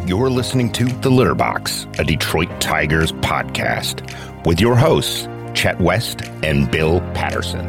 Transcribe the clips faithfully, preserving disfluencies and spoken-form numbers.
You're listening to The Litter Box, a Detroit Tigers podcast, with your hosts, Chet West and Bill Patterson.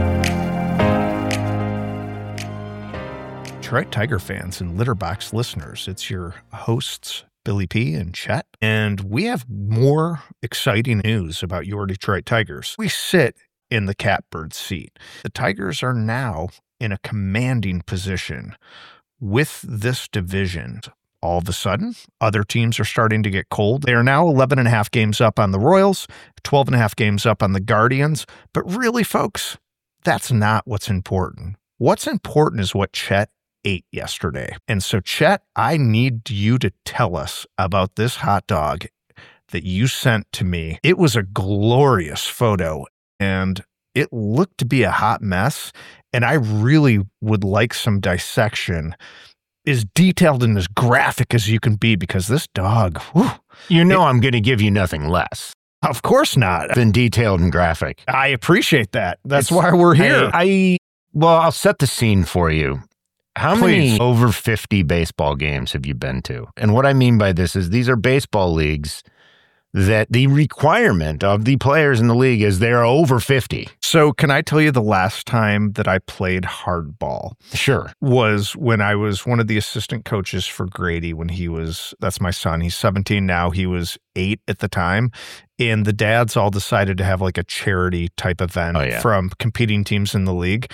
Detroit Tiger fans and Litter Box listeners, it's your hosts, Billy P. and Chet, and we have more exciting news about your Detroit Tigers. We sit in the catbird seat. The Tigers are now in a commanding position with this division. All of a sudden, other teams are starting to get cold. They are now eleven and a half games up on the Royals, twelve and a half games up on the Guardians. But really, folks, that's not what's important. What's important is what Chet ate yesterday. And so, Chet, I need you to tell us about this hot dog that you sent to me. It was a glorious photo, and it looked to be a hot mess. And I really would like some dissection, as detailed and as graphic as you can be, because this dog, whew, you know, it, I'm going to give you nothing less. Of course not. Than detailed and graphic. I appreciate that. That's it's, why we're here. I, I well, I'll set the scene for you. How Please. many over fifty baseball games have you been to? And what I mean by this is these are baseball leagues that the requirement of the players in the league is they're over fifty. So can I tell you the last time that I played hardball? Sure. Was when I was one of the assistant coaches for Grady when he was, that's my son, he's seventeen now, he was eight at the time. And the dads all decided to have like a charity type event oh, yeah. from competing teams in the league.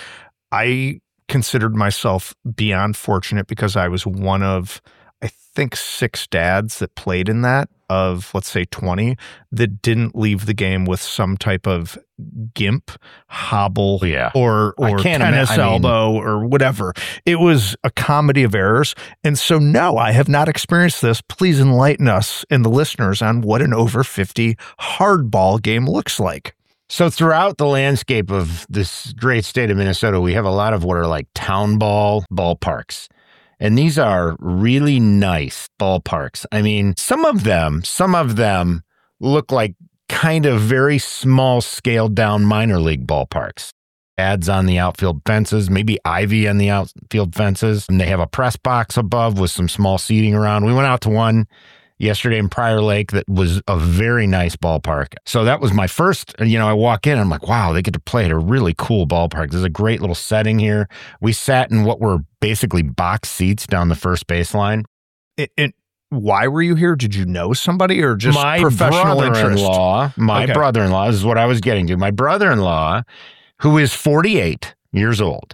I considered myself beyond fortunate because I was one of, I think, six dads that played in that, of let's say twenty, that didn't leave the game with some type of gimp, hobble, yeah. or or tennis ima- elbow, mean, or whatever. It was a comedy of errors. And so, no, I have not experienced this. Please enlighten us and the listeners on what an over fifty hardball game looks like. So throughout the landscape of this great state of Minnesota, we have a lot of what are like town ball ballparks. And these are really nice ballparks. I mean, some of them, some of them look like kind of very small scaled down minor league ballparks. Ads on the outfield fences, maybe ivy on the outfield fences. And they have a press box above with some small seating around. We went out to one yesterday in Prior Lake that was a very nice ballpark. So that was my first, you know, I walk in and I'm like, wow, they get to play at a really cool ballpark. There's a great little setting here. We sat in what were basically box seats down the first baseline. It, it, why were you here? Did you know somebody or just my professional interest? brother-in-law, my okay. brother-in-law, this is what I was getting to. My brother-in-law, who is forty-eight years old,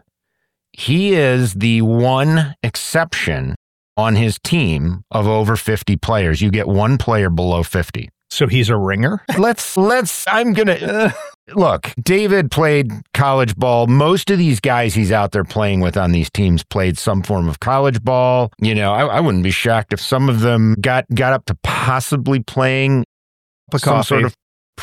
he is the one exception on his team of over fifty players. You get one player below fifty. So he's a ringer? Let's, let's, I'm going to, uh, look, David played college ball. Most of these guys he's out there playing with on these teams played some form of college ball. You know, I, I wouldn't be shocked if some of them got, got up to possibly playing some sort of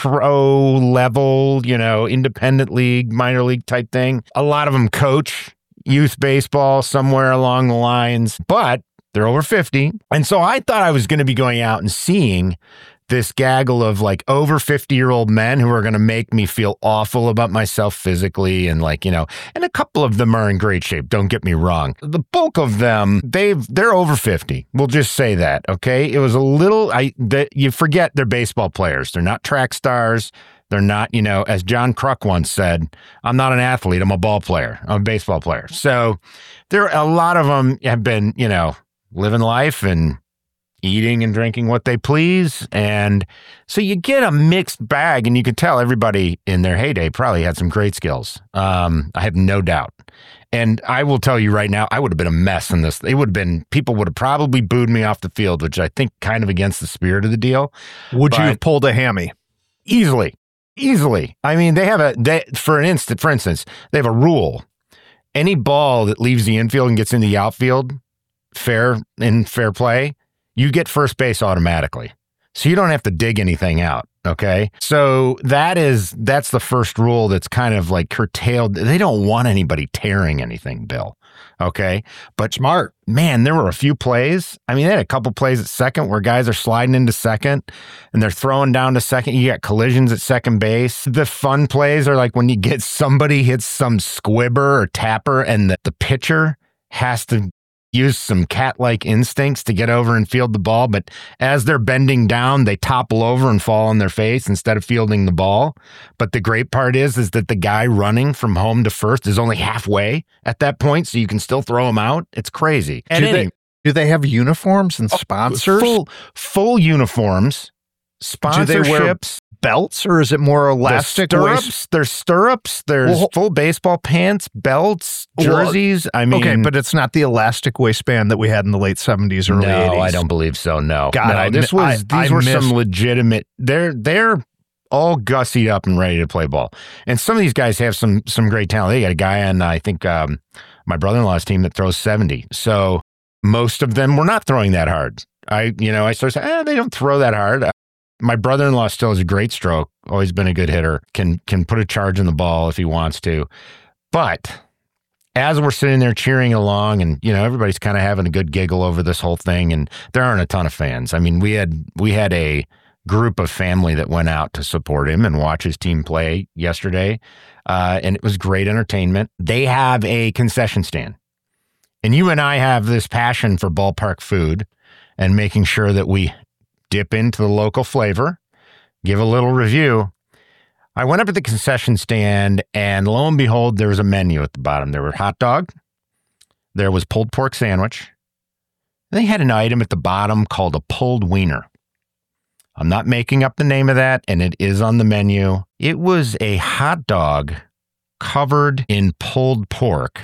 pro level, you know, independent league, minor league type thing. A lot of them coach youth baseball somewhere along the lines, but they're over fifty. And so I thought I was going to be going out and seeing this gaggle of like over fifty year old men who are going to make me feel awful about myself physically. And like, you know, and a couple of them are in great shape. Don't get me wrong. The bulk of them, they've, they're over fifty. We'll just say that. Okay. It was a little, I, that you forget they're baseball players. They're not track stars. They're not, you know, as John Kruk once said, I'm not an athlete. I'm a ball player. I'm a baseball player. So there are a lot of them have been, you know, living life and eating and drinking what they please. And so you get a mixed bag, and you can tell everybody in their heyday probably had some great skills. Um, I have no doubt. And I will tell you right now, I would have been a mess in this. It would have been, people would have probably booed me off the field, which I think kind of against the spirit of the deal. Would but you have pulled a hammy? Easily. Easily. I mean, they have a, they, for an instant, for instance, they have a rule. Any ball that leaves the infield and gets in the outfield, fair in fair play, you get first base automatically. So you don't have to dig anything out. Okay. So that is, that's the first rule that's kind of like curtailed. They don't want anybody tearing anything, Bill. Okay. But smart, man, there were a few plays. I mean, they had a couple plays at second where guys are sliding into second and they're throwing down to second. You got collisions at second base. The fun plays are like when you get somebody hits some squibber or tapper and the, the pitcher has to use some cat-like instincts to get over and field the ball, but as they're bending down, they topple over and fall on their face instead of fielding the ball. But the great part is, is that the guy running from home to first is only halfway at that point, so you can still throw him out. It's crazy. Do they, do they have uniforms and sponsors? Full, full uniforms, sponsorships. Do they wear belts, or is it more elastic? There's stirrups, waist? There's stirrups, there's well, full baseball pants, belts, jerseys. Well, I mean, okay, but it's not the elastic waistband that we had in the late seventies, early no, eighties. I don't believe so. No, God, no, I, this was I, these I were missed, some legitimate. They're they're all gussied up and ready to play ball, and some of these guys have some some great talent. They got a guy on I think um, my brother-in-law's team that throws seventy. So most of them were not throwing that hard. I you know I started saying, eh, they don't throw that hard. My brother-in-law still has a great stroke, always been a good hitter, can can put a charge in the ball if he wants to. But as we're sitting there cheering along and, you know, everybody's kind of having a good giggle over this whole thing, and there aren't a ton of fans. I mean, we had we had a group of family that went out to support him and watch his team play yesterday, uh, and it was great entertainment. They have a concession stand, and you and I have this passion for ballpark food and making sure that we dip into the local flavor, give a little review. I went up at the concession stand, and lo and behold, there was a menu at the bottom. There were hot dog, there was pulled pork sandwich, and they had an item at the bottom called a pulled wiener. I'm not making up the name of that, and it is on the menu. It was a hot dog covered in pulled pork.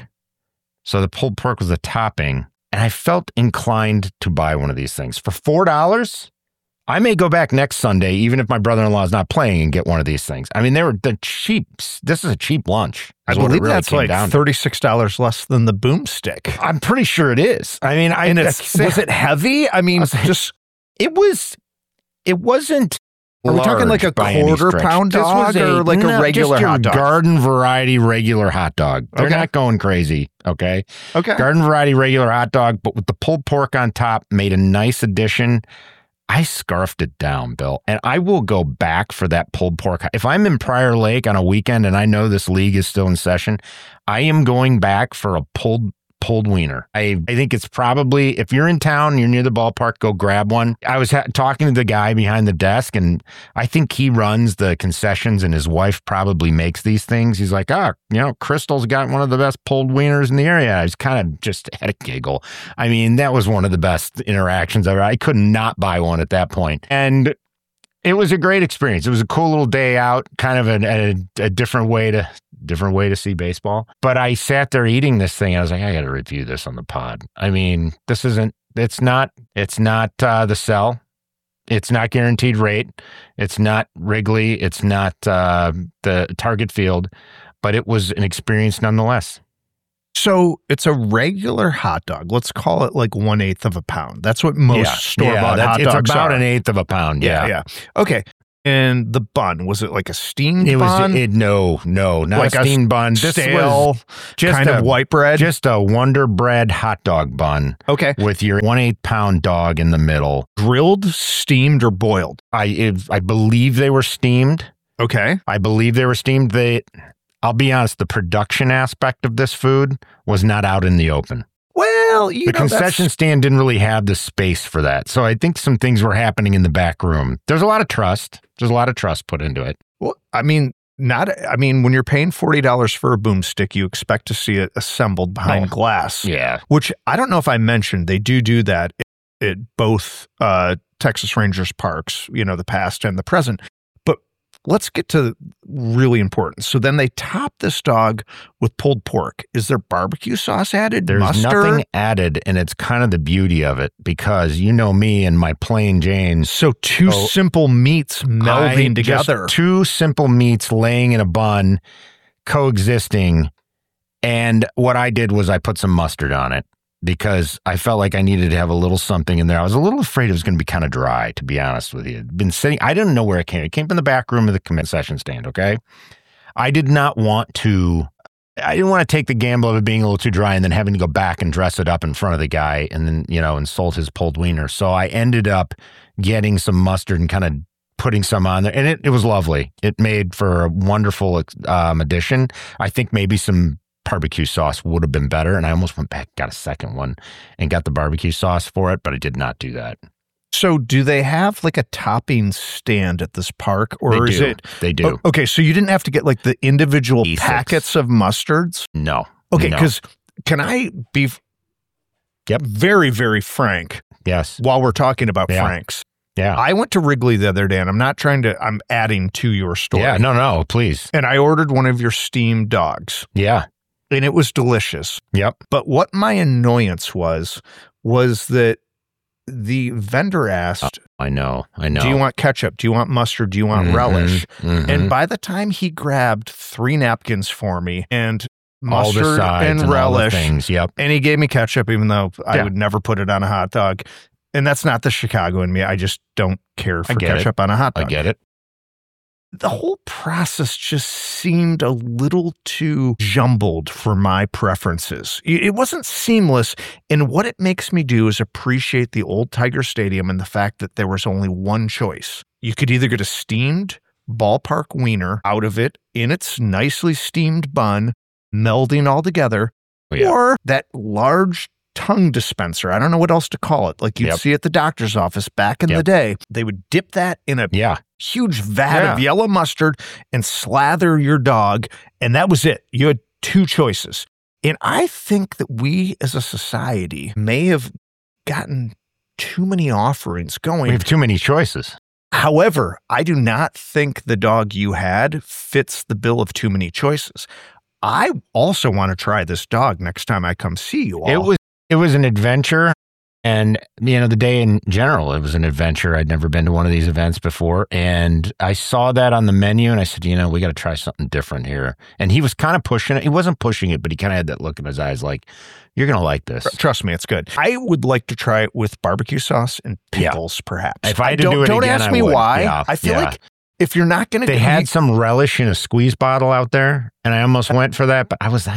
So the pulled pork was a topping, and I felt inclined to buy one of these things. For four dollars, I may go back next Sunday, even if my brother-in-law is not playing, and get one of these things. I mean, they were the cheap. This is a cheap lunch. I believe really that's like thirty-six dollars less than the boomstick. I'm pretty sure it is. I mean, I and it's, was it heavy? I mean, I just it was. It wasn't. Are we talking like a quarter pound dog a, or like no, a regular just your hot dog? Garden variety regular hot dog. They're okay. not going crazy. Okay. Okay. Garden variety regular hot dog, but with the pulled pork on top, made a nice addition. I scarfed it down, Bill, and I will go back for that pulled pork. If I'm in Prior Lake on a weekend and I know this league is still in session, I am going back for a pulled pulled wiener. I, I think it's probably, if you're in town, you're near the ballpark, go grab one. I was ha- talking to the guy behind the desk, and I think he runs the concessions, and his wife probably makes these things. He's like, ah, you know, Crystal's got one of the best pulled wieners in the area. I was kind of just had a giggle. I mean, that was one of the best interactions ever. I could not buy one at that point. And it was a great experience. It was a cool little day out, kind of a, a, a different way to different way to see baseball. But I sat there eating this thing. And I was like, I got to review this on the pod. I mean, this isn't, it's not, it's not uh, the Cell. It's not Guaranteed Rate. It's not Wrigley. It's not uh, the Target Field, but it was an experience nonetheless. So it's a regular hot dog. Let's call it like one eighth of a pound. That's what most yeah, store-bought yeah, hot it's dogs about are. an eighth of a pound. Yeah, yeah. yeah. Okay. And the bun, was it like a steamed it was, bun? It, no, no, not like a steamed a bun. This stale was just kind a, of white bread? Just a Wonder Bread hot dog bun. Okay. With your one eighth pound dog in the middle. Grilled, steamed, or boiled? I if, I believe they were steamed. Okay. I believe they were steamed. They, I'll be honest, the production aspect of this food was not out in the open. Well, you the know, concession that's... stand didn't really have the space for that. So I think some things were happening in the back room. There's a lot of trust. There's a lot of trust put into it. Well, I mean, not. I mean, when you're paying forty dollars for a boomstick, you expect to see it assembled behind oh, glass. Yeah. Which I don't know if I mentioned. They do do that at both uh, Texas Rangers parks, you know, the past and the present. But let's get to really important. So then they top this dog with pulled pork. Is there barbecue sauce added? There's Mustard? nothing added, and it's kind of the beauty of it because you know me and my plain Janes. So two so simple meats melding I, together. Two simple meats laying in a bun, coexisting. And what I did was I put some mustard on it because I felt like I needed to have a little something in there. I was a little afraid it was going to be kind of dry, to be honest with you. Been sitting, I didn't know where it came. It came from the back room of the concession stand, okay? I did not want to, I didn't want to take the gamble of it being a little too dry and then having to go back and dress it up in front of the guy and then, you know, insult his pulled wiener. So I ended up getting some mustard and kind of putting some on there. And it, it was lovely. It made for a wonderful um, addition. I think maybe some barbecue sauce would have been better. And I almost went back, got a second one and got the barbecue sauce for it, but I did not do that. So do they have like a topping stand at this park, or They is do. it? They do. Okay, so you didn't have to get like the individual E six. packets of mustards? No. Okay, No. because can I be f- Yep. very, very frank Yes. while we're talking about Yeah. Franks? Yeah. I went to Wrigley the other day, and I'm not trying to, I'm adding to your story. Yeah. No, no, please. And I ordered one of your steamed dogs, Yeah. and it was delicious. Yep. But what my annoyance was, was that the vendor asked, I know. I know. do you want ketchup? Do you want mustard? Do you want Mhm, relish? mhm. And by the time he grabbed three napkins for me and all the mustard sides and and all the relish, things. Yep. and he gave me ketchup, even though I Yeah. would never put it on a hot dog. And that's not the Chicago in me. I just don't care for get it. ketchup on a hot I dog. get it. The whole process just seemed a little too jumbled for my preferences. It it wasn't seamless, and what it makes me do is appreciate the old Tiger Stadium and the fact that there was only one choice. You could either get a steamed ballpark wiener out of it in its nicely steamed bun, melding all together, Yeah. or that large tongue dispenser. I don't know what else to call it. Like you'd Yep. see at the doctor's office back in the Yep. day. They would dip that in a Yeah. huge vat of Yeah. yellow mustard and slather your dog. And that was it. You had two choices. And I think that we as a society may have gotten too many offerings going. We have too many choices. However, I do not think the dog you had fits the bill of too many choices. I also want to try this dog next time I come see you all. It was it was an adventure, and you know the day in general, it was an adventure. I'd never been to one of these events before, and I saw that on the menu, and I said, you know, we got to try something different here. And he was kind of pushing it. He wasn't pushing it, but he kind of had that look in his eyes, like, you're gonna like this. Trust me, it's good. I would like to try it with barbecue sauce and Yeah. pickles, perhaps. If I had to don't, do it don't again, ask I me would. why. Yeah. I feel Yeah. like if you're not going to, They had some relish in a squeeze bottle out there, and I almost went for that, but I was, eh,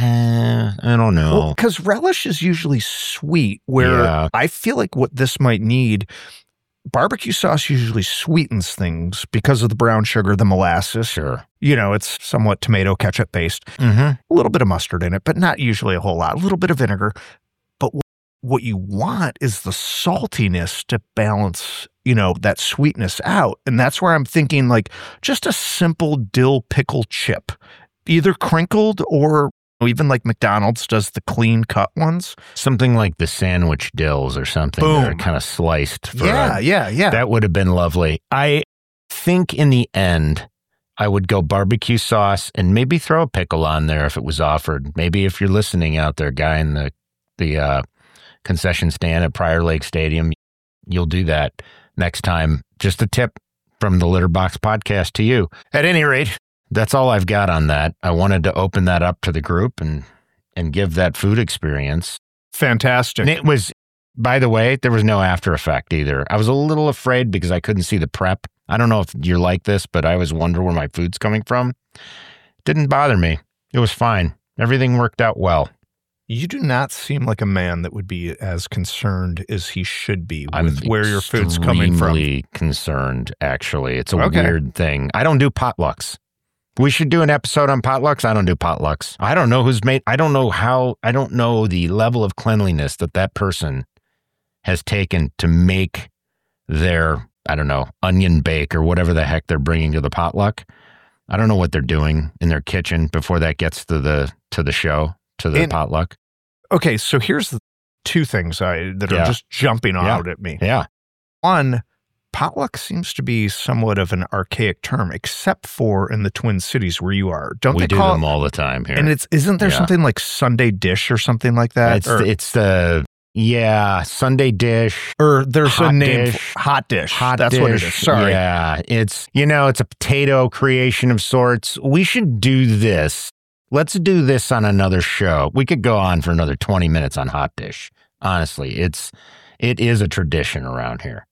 I don't know. because relish is usually sweet. Where Yeah. I feel like what this might need, barbecue sauce usually sweetens things because of the brown sugar, the molasses. Sure. You know, it's somewhat tomato ketchup based. Mm-hmm. A little bit of mustard in it, but not usually a whole lot. A little bit of vinegar. But wh- what you want is the saltiness to balance, you know, that sweetness out. And that's where I'm thinking like just a simple dill pickle chip, either crinkled or even like McDonald's does the clean cut ones. Something like the sandwich dills or something that are Boom. kind of sliced. For Yeah, a- yeah, yeah. That would have been lovely. I think in the end, I would go barbecue sauce and maybe throw a pickle on there if it was offered. Maybe if you're listening out there, guy in the the uh, concession stand at Prior Lake Stadium, you'll do that next time. Just a tip from the Litter Box podcast to you. At any rate, that's all I've got on that. I wanted to open that up to the group and and give that food experience. Fantastic. And it was, by the way, there was no after effect either. I was a little afraid because I couldn't see the prep. I don't know if you're like this, but I always wonder where my food's coming from. Didn't bother me. It was fine. Everything worked out well. You do not seem like a man that would be as concerned as he should be I'm with where your food's coming from. extremely concerned, actually. It's a Okay. weird thing. I don't do potlucks. We should do an episode on potlucks. I don't do potlucks. I don't know who's made, I don't know how, I don't know the level of cleanliness that that person has taken to make their, I don't know, onion bake or whatever the heck they're bringing to the potluck. I don't know what they're doing in their kitchen before that gets to the, to the show, to the And- potluck. Okay, so here's the two things I that are Yeah. just jumping Yeah. out at me. Yeah. One, potluck seems to be somewhat of an archaic term, except for in the Twin Cities where you are. Don't We they do call them it? all the time here. And it's isn't there Yeah. something like Sunday dish or something like that? It's, or, it's the, yeah, Sunday dish. or there's a hot name dish. for- hot dish. Hot That's dish. what it is. Sorry. Yeah, it's, you know, it's a potato creation of sorts. We should do this. Let's do this on another show. We could go on for another twenty minutes on hot dish. Honestly, it's, it is a tradition around here.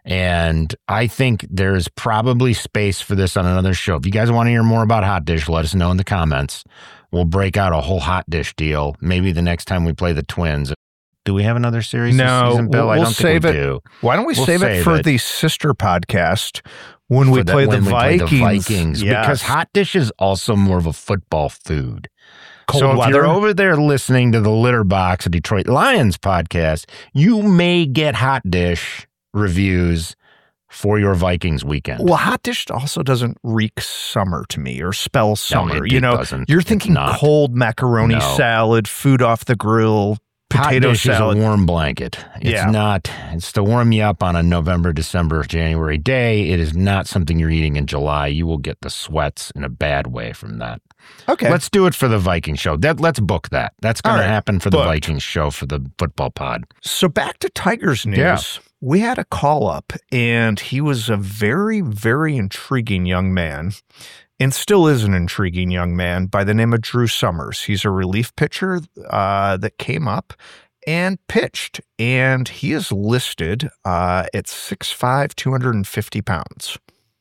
And I think there's probably space for this on another show. If you guys want to hear more about hot dish, let us know in the comments. We'll break out a whole hot dish deal. Maybe the next time we play the Twins. Do we have another series No, this season, Bill? we'll- I we'll don't save think we it. do. Why don't we We'll save, it save for it. the sister podcast when we For the- play when the we play Vikings? the Vikings. Yes. Because hot dish is also more of a football food. cold so if weather. you're over there listening to the Litter Box, a Detroit Lions podcast, you may get hot dish reviews for your Vikings weekend. Well, hot dish also doesn't reek summer to me or spell summer. No, it, you it know, doesn't. you're It's thinking not. cold macaroni No. salad, food off the grill, potato hot dish salad. is a warm blanket. It's Yeah. not. It's to warm you up on a November, December, January day. It is not something you're eating in July. You will get the sweats in a bad way from that. Okay. Let's do it for the Viking show. That let's book that. That's going All to right. happen for the Booked. Vikings show for the football pod. So back to Tigers news. Yeah. We had a call up, and he was a very, very intriguing young man, and still is an intriguing young man by the name of Drew Summers. He's a relief pitcher uh, that came up and pitched, and he is listed uh, at six five, two hundred fifty pounds.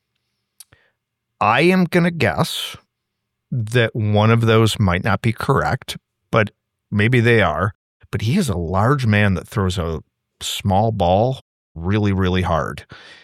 I am going to guess that one of those might not be correct, but maybe they are. But he is a large man that throws a small ball really, really hard.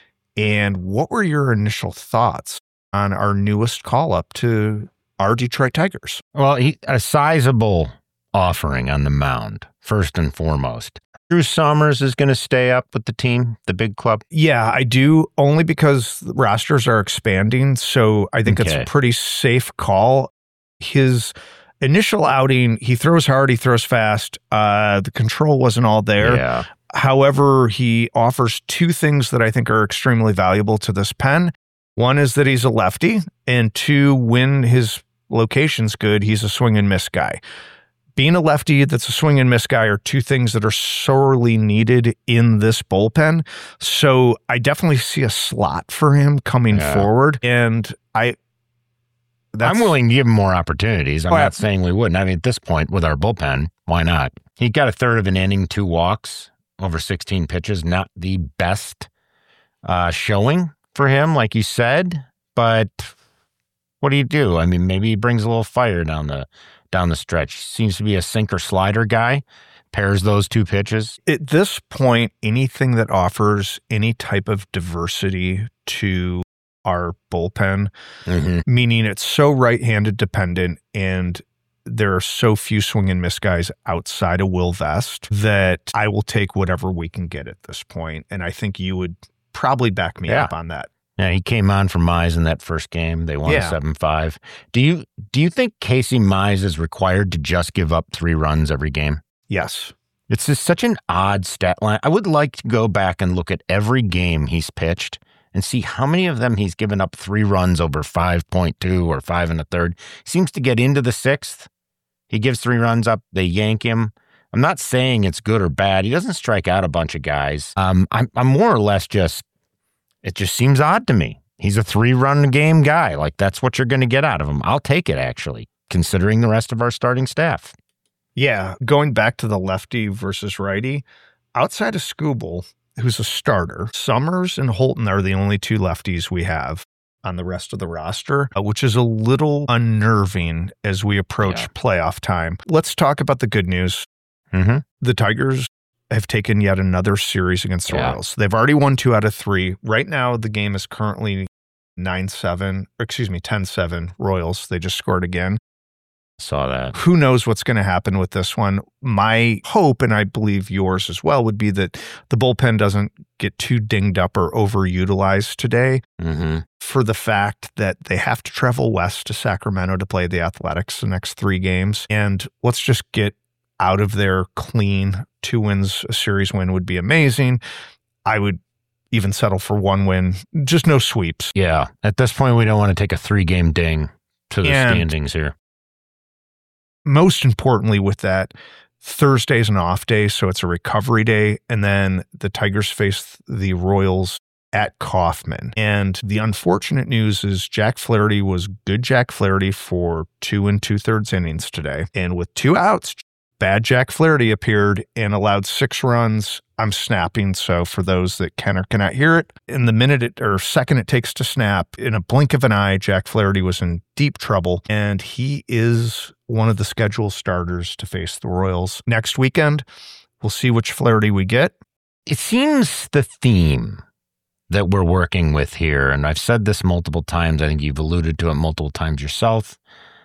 And what were your initial thoughts on our newest call up to our Detroit Tigers? Well, he, a sizable offering on the mound, first and foremost. Drew Summers is going to stay up with the team, the big club. Yeah, I do, only because the rosters are expanding. So I think it's Okay. a pretty safe call. His initial outing, he throws hard, he throws fast. Uh, the control wasn't all there. Yeah. However, he offers two things that I think are extremely valuable to this pen. One is that he's a lefty, and two, when his location's good, he's a swing and miss guy. Being a lefty that's a swing and miss guy are two things that are sorely needed in this bullpen. So I definitely see a slot for him coming Yeah. forward, and I. That's, I'm willing to give him more opportunities. I'm Oh, yeah. not saying we wouldn't. I mean, at this point with our bullpen, why not? He got a third of an inning, two walks over sixteen pitches. Not the best uh, showing for him, like you said, but what do you do? I mean, maybe he brings a little fire down the down the stretch. Seems to be a sinker slider guy. Pairs those two pitches. At this point, anything that offers any type of diversity to our bullpen, Mm-hmm. meaning it's so right-handed dependent and there are so few swing and miss guys outside of Will Vest that I will take whatever we can get at this point. And I think you would probably back me Yeah. up on that. Yeah, he came on for Mize in that first game. They won Yeah. seven five. Do you do you think Casey Mize is required to just give up three runs every game? Yes. It's just such an odd stat line. I would like to go back and look at every game he's pitched and see how many of them he's given up three runs over five point two or five and a third. Seems to get into the sixth. He gives three runs up. They yank him. I'm not saying it's good or bad. He doesn't strike out a bunch of guys. Um, I'm, I'm more or less just, it just seems odd to me. He's a three-run game guy. Like, that's what you're going to get out of him. I'll take it, actually, considering the rest of our starting staff. Yeah. Going back to the lefty versus righty, outside of Skubal, who's a starter, Summers and Holton are the only two lefties we have on the rest of the roster, uh, which is a little unnerving as we approach Yeah. playoff time. Let's talk about the good news. Mm-hmm. The Tigers have taken yet another series against the Yeah. Royals. They've already won two out of three. Right now, the game is currently nine seven, excuse me, ten seven Royals. They just scored again. Saw that. Who knows what's going to happen with this one? My hope, and I believe yours as well, would be that the bullpen doesn't get too dinged up or overutilized today Mm-hmm. for the fact that they have to travel west to Sacramento to play the Athletics the next three games. And let's just get out of there clean. Two wins, a series win would be amazing. I would even settle for one win, just no sweeps. Yeah. At this point, we don't want to take a three-game ding to the And- standings here. Most importantly with that, Thursday's an off day, so it's a recovery day. And then the Tigers face the Royals at Kauffman. And the unfortunate news is Jack Flaherty was good Jack Flaherty for two and two-thirds innings today. And with two outs, bad Jack Flaherty appeared and allowed six runs. I'm snapping, so for those that can or cannot hear it, in the minute it, or second it takes to snap, in a blink of an eye, Jack Flaherty was in deep trouble, and he is one of the scheduled starters to face the Royals next weekend. We'll see which Flaherty we get. It seems the theme that we're working with here, and I've said this multiple times, I think you've alluded to it multiple times yourself,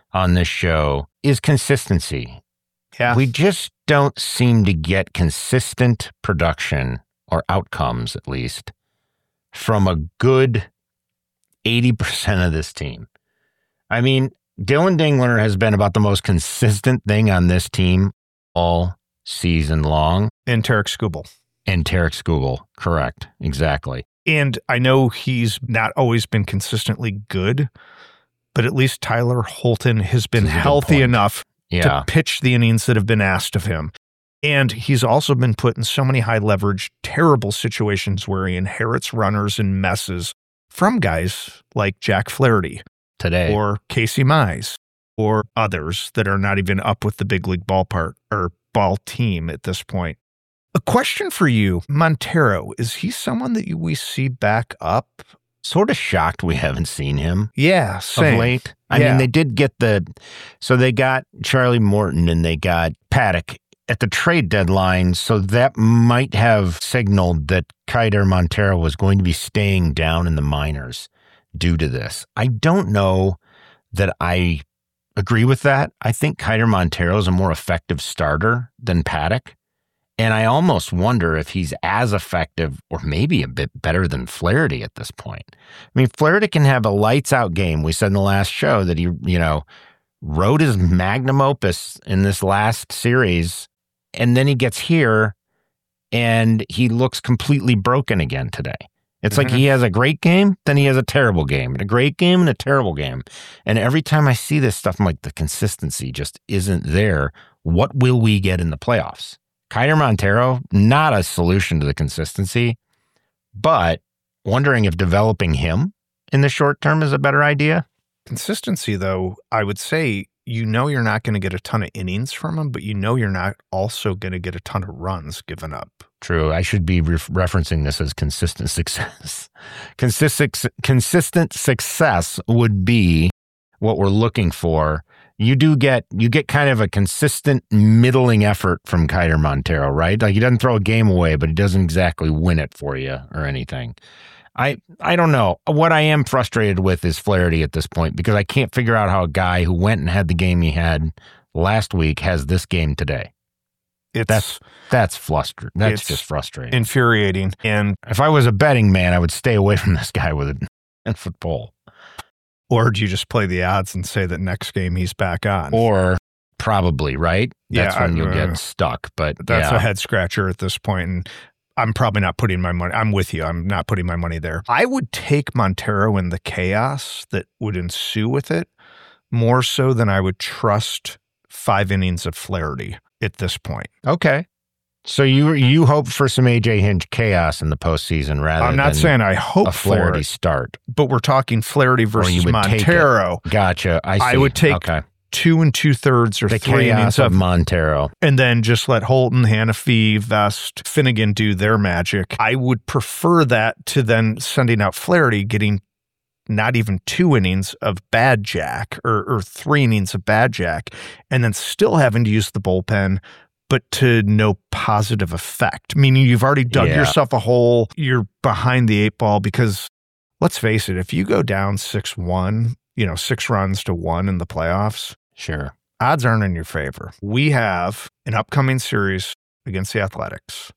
on this show is consistency. Yeah. We just don't seem to get consistent production or outcomes, at least, from a good eighty percent of this team. I mean, Dylan Dingler has been about the most consistent thing on this team all season long. And Tarek Skubal. And Tarek Skubal, correct, exactly. And I know he's not always been consistently good, but at least Tyler Holton has been healthy enough yeah. to pitch the innings that have been asked of him. And he's also been put in so many high leverage, terrible situations where he inherits runners and messes from guys like Jack Flaherty today, or Casey Mize, or others that are not even up with the big league ballpark or ball team at this point. A question for you, Montero, is he someone that we see back up? Sort of shocked we haven't seen him. Yeah, same. Of late. I yeah. mean, they did get the, so they got Charlie Morton and they got Paddock at the trade deadline, so that might have signaled that Keider Montero was going to be staying down in the minors due to this. I don't know that I agree with that. I think Keider Montero is a more effective starter than Paddock, and I almost wonder if he's as effective or maybe a bit better than Flaherty at this point. I mean, Flaherty can have a lights-out game. We said in the last show that he, you know, wrote his magnum opus in this last series, and then he gets here and he looks completely broken again today. It's mm-hmm. like he has a great game, then he has a terrible game, and a great game and a terrible game. And every time I see this stuff, I'm like, the consistency just isn't there. What will we get in the playoffs? Keider Montero, not a solution to the consistency, but wondering if developing him in the short term is a better idea. Consistency, though, I would say, you know you're not going to get a ton of innings from him, but you know you're not also going to get a ton of runs given up. True. I should be re- referencing this as consistent success. Consistent, consistent success would be what we're looking for. You do get, you get kind of a consistent middling effort from Keider Montero, right? Like he doesn't throw a game away, but he doesn't exactly win it for you or anything. I I don't know. What I am frustrated with is Flaherty at this point because I can't figure out how a guy who went and had the game he had last week has this game today. It's, that's that's frustrating. That's just frustrating. Infuriating. And if I was a betting man, I would stay away from this guy with a football. Or do you just play the odds and say that next game he's back on? Or probably, right? That's yeah, when you'll uh, get stuck. But that's yeah. a head scratcher at this point. And I'm probably not putting my money. I'm with you. I'm not putting my money there. I would take Montero in the chaos that would ensue with it more so than I would trust five innings of Flaherty at this point. Okay. So you you hope for some A J Hinch chaos in the postseason rather I'm not than saying I hope a Flaherty for it, start. but we're talking Flaherty versus Montero. Gotcha. I see. I would take okay. two and two thirds or the three chaos innings of, of Montero, and then just let Holton, Hannafy, Vest, Finnegan do their magic. I would prefer that to then sending out Flaherty, getting not even two innings of bad Jack or, or three innings of bad Jack, and then still having to use the bullpen, but to no positive effect. Meaning you've already dug yeah. yourself a hole. You're behind the eight ball because let's face it, if you go down six one, you know, six runs to one in the playoffs, sure, odds aren't in your favor. We have an upcoming series against the Athletics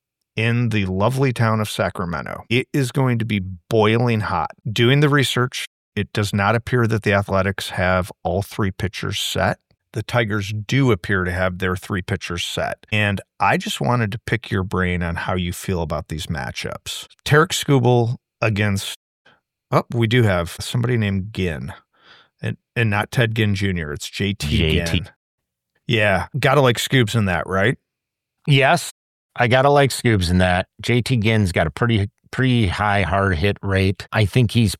in the lovely town of Sacramento. It is going to be boiling hot. Doing the research, it does not appear that the Athletics have all three pitchers set. The Tigers do appear to have their three pitchers set. And I just wanted to pick your brain on how you feel about these matchups. Tarek Skubal against, oh, we do have somebody named Ginn. And and not Ted Ginn Junior It's J T J T. Ginn. Yeah, gotta like Scoobs in that, right? Yes, I gotta like Scoobs in that. J T Ginn's got a pretty pretty high hard hit rate. I think he's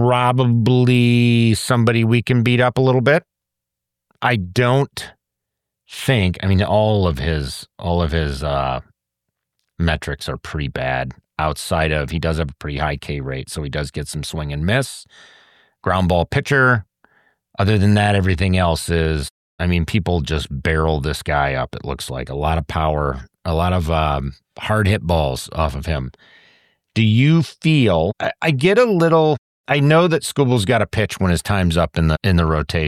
probably somebody we can beat up a little bit. I don't think, I mean, all of his all of his uh, metrics are pretty bad outside of, he does have a pretty high K rate, so he does get some swing and miss. Ground ball pitcher. Other than that, everything else is, I mean, people just barrel this guy up, it looks like. A lot of power, a lot of um, hard hit balls off of him. Do you feel, I, I get a little, I know that Skubal's got to pitch when his time's up in the in the rotation.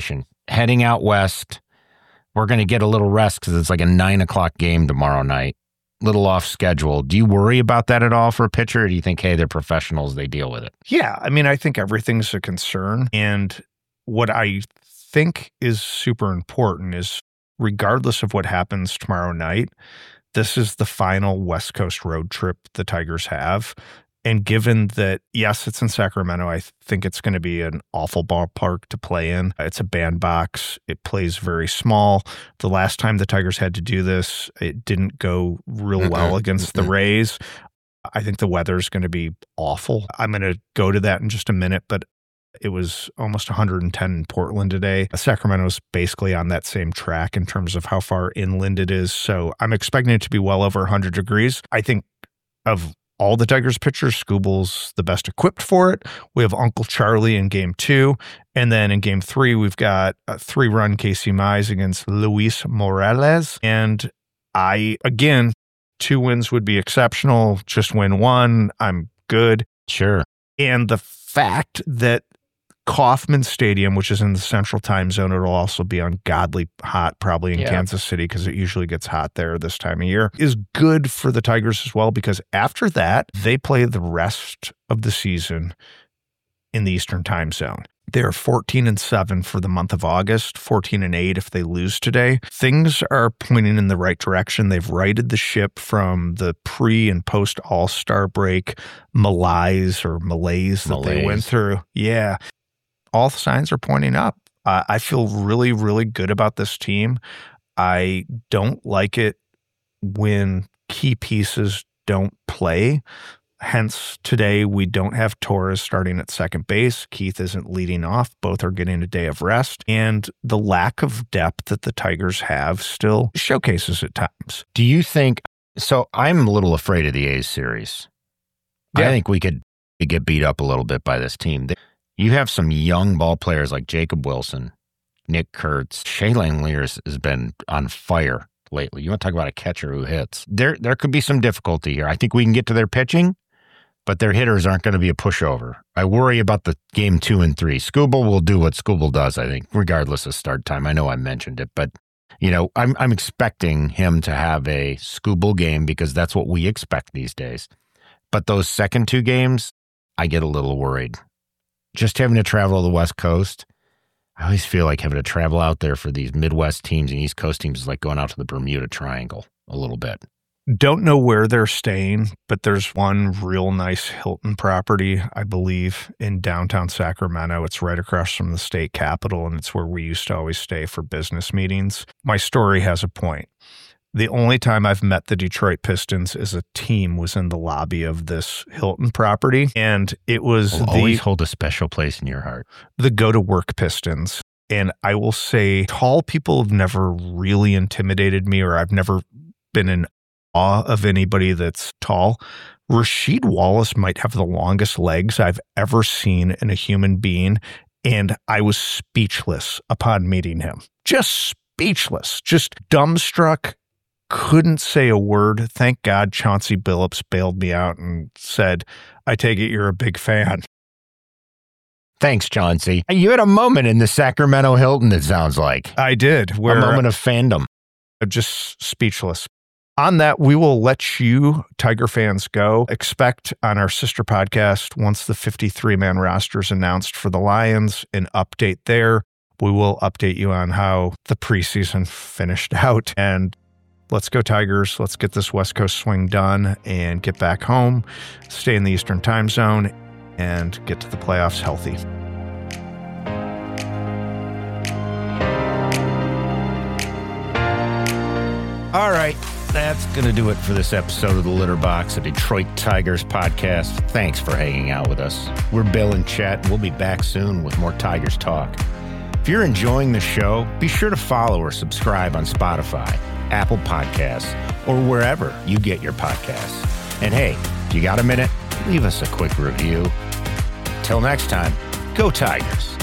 heading out west. We're going to get a little rest because it's like a nine o'clock game tomorrow night. Little off schedule. Do you worry about that at all for a pitcher? Or do you think, hey, they're professionals, they deal with it? Yeah. I mean, I think everything's a concern. And what I think is super important is regardless of what happens tomorrow night, this is the final West Coast road trip the Tigers have. And given that, yes, it's in Sacramento, I think it's going to be an awful ballpark to play in. It's a bandbox. It plays very small. The last time the Tigers had to do this, it didn't go real mm-hmm. well against mm-hmm. the Rays. I think the weather's going to be awful. I'm going to go to that in just a minute, but it was almost one hundred ten in Portland today. Sacramento's basically on that same track in terms of how far inland it is. So I'm expecting it to be well over one hundred degrees. I think of all the Tigers pitchers, Skubal's the best equipped for it. We have Uncle Charlie in game two. And then in game three, we've got a three-run Casey Mize against Luis Morales. And I, again, two wins would be exceptional. Just win one. I'm good. Sure. And the fact that Kauffman Stadium, which is in the central time zone, it'll also be ungodly hot probably in yeah. Kansas City because it usually gets hot there this time of year, is good for the Tigers as well because after that, they play the rest of the season in the Eastern time zone. They're fourteen and seven for the month of August, fourteen and eight if they lose today. Things are pointing in the right direction. They've righted the ship from the pre and post All-Star break malaise or malaise that malaise. they went through. Yeah. All the signs are pointing up. Uh, I feel really, really good about this team. I don't like it when key pieces don't play. Hence, today we don't have Torres starting at second base. Keith isn't leading off. Both are getting a day of rest. And the lack of depth that the Tigers have still showcases at times. Do you think – so I'm a little afraid of the A's series. Yeah. I think we could get beat up a little bit by this team. They, You have some young ball players like Jacob Wilson, Nick Kurtz. Shea Langeliers has been on fire lately. You want to talk about a catcher who hits. There there could be some difficulty here. I think we can get to their pitching, but their hitters aren't going to be a pushover. I worry about the game two and three. Skubal will do what Skubal does, I think, regardless of start time. I know I mentioned it, but you know, I'm I'm expecting him to have a Skubal game because that's what we expect these days. But those second two games, I get a little worried. Just having to travel to the West Coast, I always feel like having to travel out there for these Midwest teams and East Coast teams is like going out to the Bermuda Triangle a little bit. Don't know where they're staying, but there's one real nice Hilton property, I believe, in downtown Sacramento. It's right across from the state capitol, and it's where we used to always stay for business meetings. My story has a point. The only time I've met the Detroit Pistons as a team was in the lobby of this Hilton property, and it was will the always hold a special place in your heart. The go-to-work Pistons. And I will say tall people have never really intimidated me, or I've never been in awe of anybody that's tall. Rasheed Wallace might have the longest legs I've ever seen in a human being, and I was speechless upon meeting him. Just speechless, just dumbstruck. Couldn't say a word. Thank God Chauncey Billups bailed me out and said, I take it you're a big fan. Thanks, Chauncey. You had a moment in the Sacramento Hilton, it sounds like. I did. Where, a moment of fandom. Just speechless. On that, we will let you, Tiger fans, go. Expect on our sister podcast, once the fifty-three man roster is announced for the Lions, an update there. We will update you on how the preseason finished out. And let's go Tigers. Let's get this West Coast swing done and get back home, stay in the Eastern time zone, and get to the playoffs healthy. All right. That's going to do it for this episode of the Litter Box, a Detroit Tigers podcast. Thanks for hanging out with us. We're Bill and Chet. We'll be back soon with more Tigers talk. If you're enjoying the show, be sure to follow or subscribe on Spotify, Apple Podcasts, or wherever you get your podcasts. And hey, if you got a minute, leave us a quick review. Till next time, go Tigers.